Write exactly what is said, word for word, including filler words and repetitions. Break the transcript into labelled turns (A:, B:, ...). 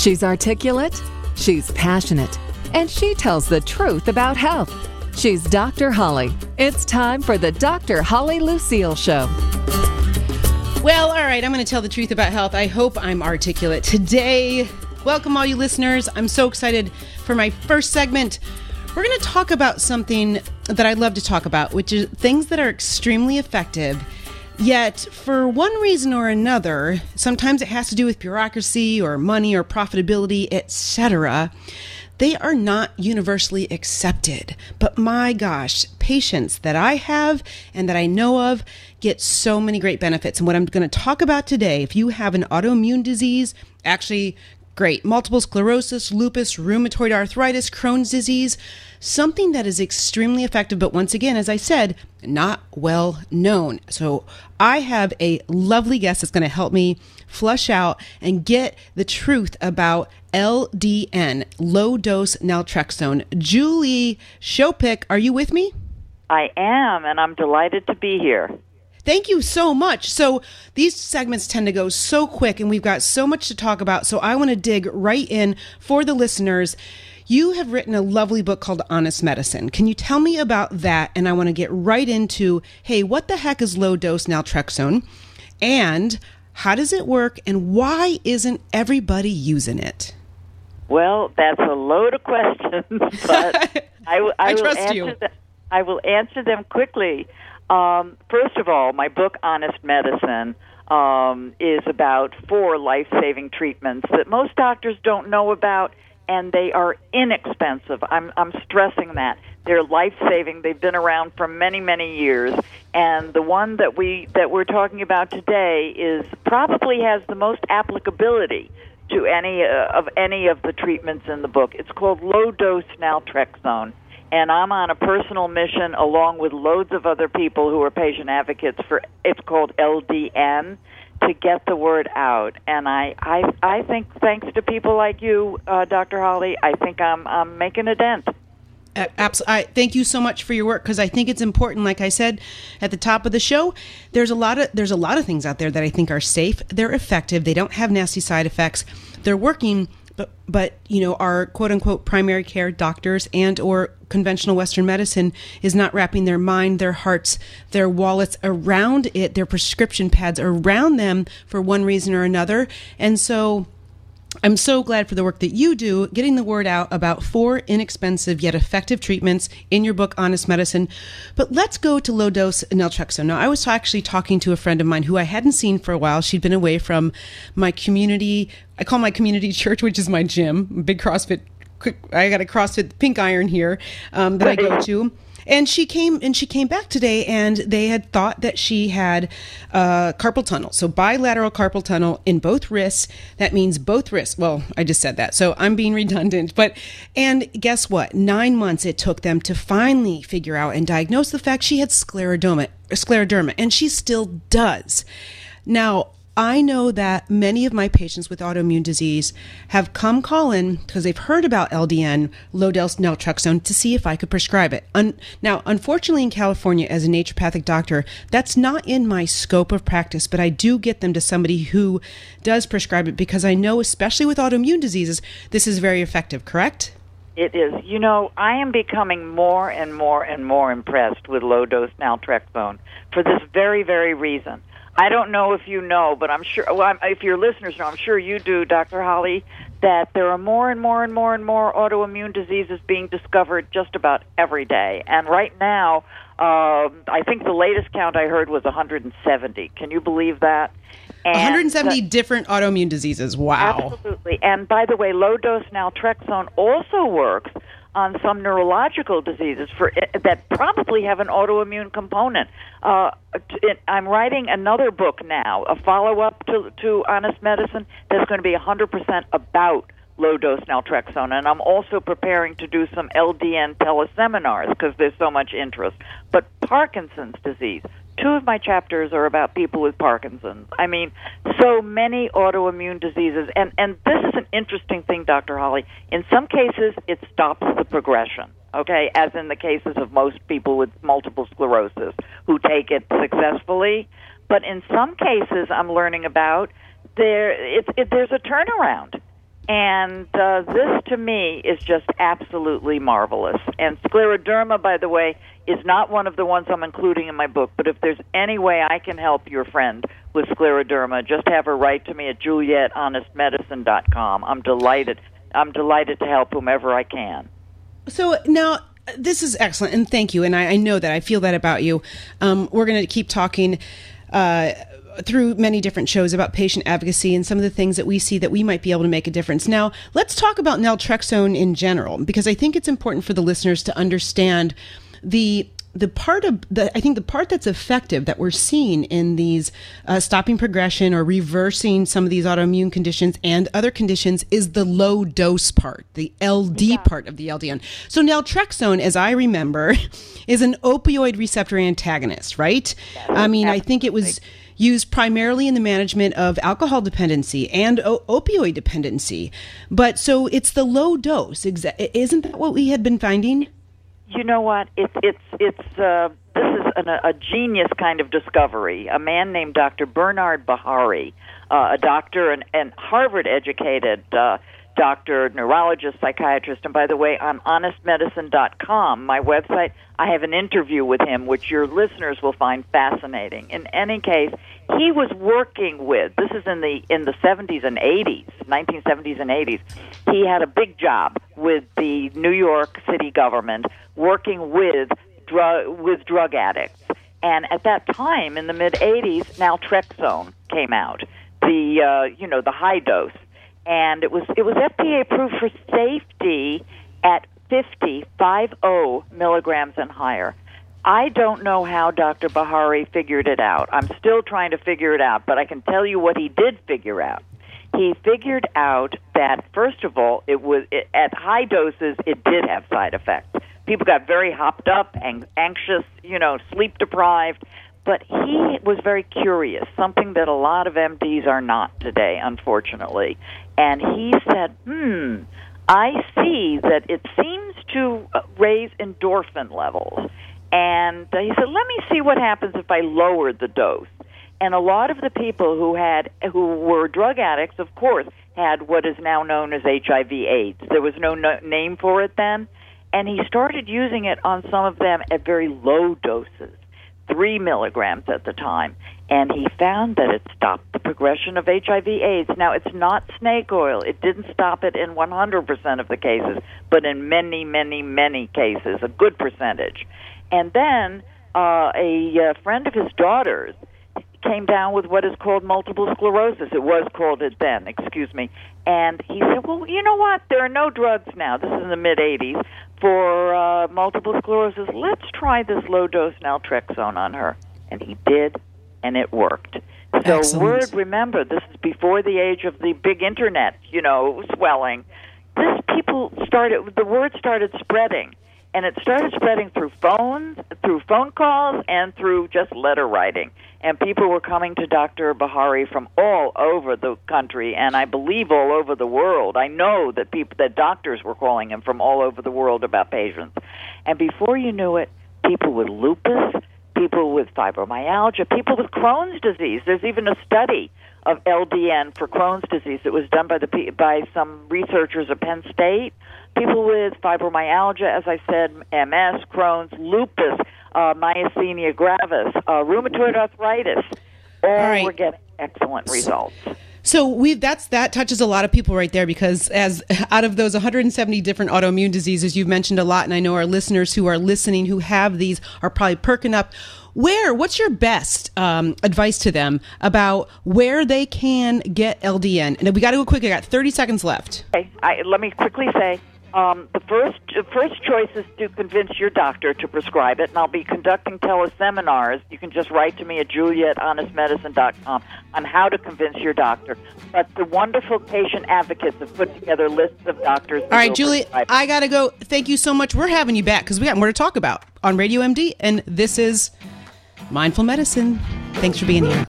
A: She's articulate, she's passionate, and she tells the truth about health. She's Doctor Holly. It's time for the Doctor Holly Lucille Show.
B: Well, all right, I'm going to tell the truth about health. I hope I'm articulate today. Welcome, all you listeners. I'm so excited for my first segment. We're going to talk about something that I love to talk about, which is things that are extremely effective. Yet, for one reason or another, sometimes it has to do with bureaucracy or money or profitability, et cetera, they are not universally accepted. But my gosh, patients that I have and that I know of get so many great benefits. And what I'm going to talk about today, if you have an autoimmune disease, actually great, multiple sclerosis, lupus, rheumatoid arthritis, Crohn's disease, something that is extremely effective, but once again, as I said, not well known. So I have a lovely guest that's going to help me flush out and get the truth about L D N, low dose naltrexone. Julie Shopick, are you with me?
C: I am, and I'm delighted to be here.
B: Thank you so much. So these segments tend to go so quick, and we've got so much to talk about. So I want to dig right in for the listeners. You have written a lovely book called Honest Medicine. Can you tell me about that? And I want to get right into, hey, what the heck is low-dose naltrexone? And how does it work? And why isn't everybody using it?
C: Well, that's a load of questions, but I, I,
B: I
C: will
B: trust
C: answer
B: you.
C: The, I will answer them quickly. Um, first of all, my book, Honest Medicine, um, is about four life-saving treatments that most doctors don't know about, and they are inexpensive. I'm, I'm stressing that. They're life-saving. They've been around for many, many years, and the one that, we, that we're talking about today is probably has the most applicability to any uh, of any of the treatments in the book. It's called low-dose naltrexone. And I'm on a personal mission along with loads of other people who are patient advocates for, it's called L D N, to get the word out. And I, I, I think thanks to people like you, uh, Doctor Holly, I think I'm, I'm making a dent.
B: Absolutely. Thank you so much for your work, because I think it's important. Like I said at the top of the show, there's a lot of there's a lot of things out there that I think are safe. They're effective. They don't have nasty side effects. They're working. But, but, you know, our quote-unquote primary care doctors and or conventional Western medicine is not wrapping their mind, their hearts, their wallets around it, their prescription pads around them for one reason or another. And so I'm so glad for the work that you do, getting the word out about four inexpensive yet effective treatments in your book, Honest Medicine. But let's go to low-dose naltrexone. Now, I was actually talking to a friend of mine who I hadn't seen for a while. She'd been away from my community. I call my community church, which is my gym, big CrossFit. Quick, I got a CrossFit Pink Iron here um, that I go to. And she came and she came back today, and they had thought that she had uh, carpal tunnel. So bilateral carpal tunnel in both wrists. That means both wrists. Well, I just said that, so I'm being redundant. But and guess what? Nine months it took them to finally figure out and diagnose the fact she had scleroderma, scleroderma, and she still does. Now, I know that many of my patients with autoimmune disease have come calling because they've heard about L D N, low-dose naltrexone, to see if I could prescribe it. Un- now, unfortunately, in California, as a naturopathic doctor, that's not in my scope of practice, but I do get them to somebody who does prescribe it, because I know, especially with autoimmune diseases, this is very effective, correct?
C: It is. You know, I am becoming more and more and more impressed with low-dose naltrexone for this very, very reason. I don't know if you know, but I'm sure, well, I'm, if your listeners know, I'm sure you do, Doctor Holly, that there are more and more and more and more autoimmune diseases being discovered just about every day. And right now, uh, I think the latest count I heard was one hundred seventy. Can you believe that? And
B: one hundred seventy the, different autoimmune diseases. Wow.
C: Absolutely. And by the way, low-dose naltrexone also works on some neurological diseases for that probably have an autoimmune component. Uh, it, I'm writing another book now, a follow-up to, to Honest Medicine, that's going to be one hundred percent about low-dose naltrexone. And I'm also preparing to do some L D N teleseminars because there's so much interest. But Parkinson's disease, two of my chapters are about people with Parkinson's. I mean, so many autoimmune diseases. And, and this is an interesting thing, Doctor Holly. In some cases, it stops the progression, okay, as in the cases of most people with multiple sclerosis who take it successfully. But in some cases I'm learning about, there it's, it, there's a turnaround. And uh, this, to me, is just absolutely marvelous. And scleroderma, by the way, is not one of the ones I'm including in my book, but if there's any way I can help your friend with scleroderma, just have her write to me at juliet honest medicine dot com. I'm delighted. I'm delighted to help whomever I can.
B: So now, this is excellent, and thank you, and I, I know that. I feel that about you. Um, we're going to keep talking uh, through many different shows about patient advocacy and some of the things that we see that we might be able to make a difference. Now, let's talk about naltrexone in general, because I think it's important for the listeners to understand the the part of the I think the part that's effective that we're seeing in these uh, stopping progression or reversing some of these autoimmune conditions and other conditions is the low dose part, the L D yeah. part of the L D N. So naltrexone, as I remember, is an opioid receptor antagonist, right?
C: Yes,
B: I mean,
C: absolutely.
B: I think it was used primarily in the management of alcohol dependency and o- opioid dependency. But so it's the low dose. Exa- isn't that what we had been finding?
C: You know what? It's it's it's uh, this is an, a genius kind of discovery. A man named Doctor Bernard Bahari, uh, a doctor and, and Harvard-educated uh, doctor, neurologist, psychiatrist. And by the way, on honest medicine dot com, my website, I have an interview with him, which your listeners will find fascinating. In any case, he was working with, this is in the in the seventies and eighties, nineteen seventies and eighties. He had a big job with the New York City government working with drug with drug addicts. And at that time, in the mid eighties, naltrexone came out, the uh, you know the high dose, and it was it was F D A approved for safety at fifty, five oh milligrams and higher. I don't know how Doctor Bahari figured it out. I'm still trying to figure it out, but I can tell you what he did figure out. He figured out that, first of all, it was it, at high doses, it did have side effects. People got very hopped up, ang- anxious, you know, sleep deprived. But he was very curious, something that a lot of M Ds are not today, unfortunately. And he said, hmm, I see that it seems to raise endorphin levels. And uh, he said, let me see what happens if I lower the dose. And a lot of the people who had who were drug addicts, of course, had what is now known as H I V AIDS. There was no, no name for it then. And he started using it on some of them at very low doses, three milligrams at the time. And he found that it stopped the progression of H I V AIDS. Now, it's not snake oil. It didn't stop it in one hundred percent of the cases, but in many, many, many cases, a good percentage. And then uh, a, a friend of his daughter's came down with what is called multiple sclerosis. It was called it then, excuse me. And he said, well, you know what? There are no drugs now. This is in the mid-eighties for uh, multiple sclerosis. Let's try this low-dose naltrexone on her. And he did, and it worked. So
B: Excellent.
C: word, remember, this is before the age of the big internet, you know, swelling. This people started, the word started spreading. And it started spreading through phones, through phone calls, and through just letter writing. And people were coming to Doctor Bahari from all over the country, and I believe all over the world. I know that people, that doctors were calling him from all over the world about patients. And before you knew it, people with lupus, people with fibromyalgia, people with Crohn's disease. There's even a study of L D N for Crohn's disease that was done by the by some researchers at Penn State. People with fibromyalgia, as I said, M S, Crohn's, lupus, uh, myasthenia gravis, uh, rheumatoid arthritis, all, all right. were getting excellent results.
B: So we that's that touches a lot of people right there, because as out of those one hundred seventy different autoimmune diseases, you've mentioned a lot, and I know our listeners who are listening who have these are probably perking up. Where, what's your best um, advice to them about where they can get L D N? And we got to go quick. I got thirty seconds left.
C: Okay, I, let me quickly say, um, the first first choice is to convince your doctor to prescribe it, and I'll be conducting teleseminars. You can just write to me at juliet honest medicine dot com on how to convince your doctor. But the wonderful patient advocates have put together lists of doctors.
B: All right, Julie, I got to go. Thank you so much. We're having you back because we got more to talk about on Radio M D, and this is Mindful Medicine. Thanks for being here.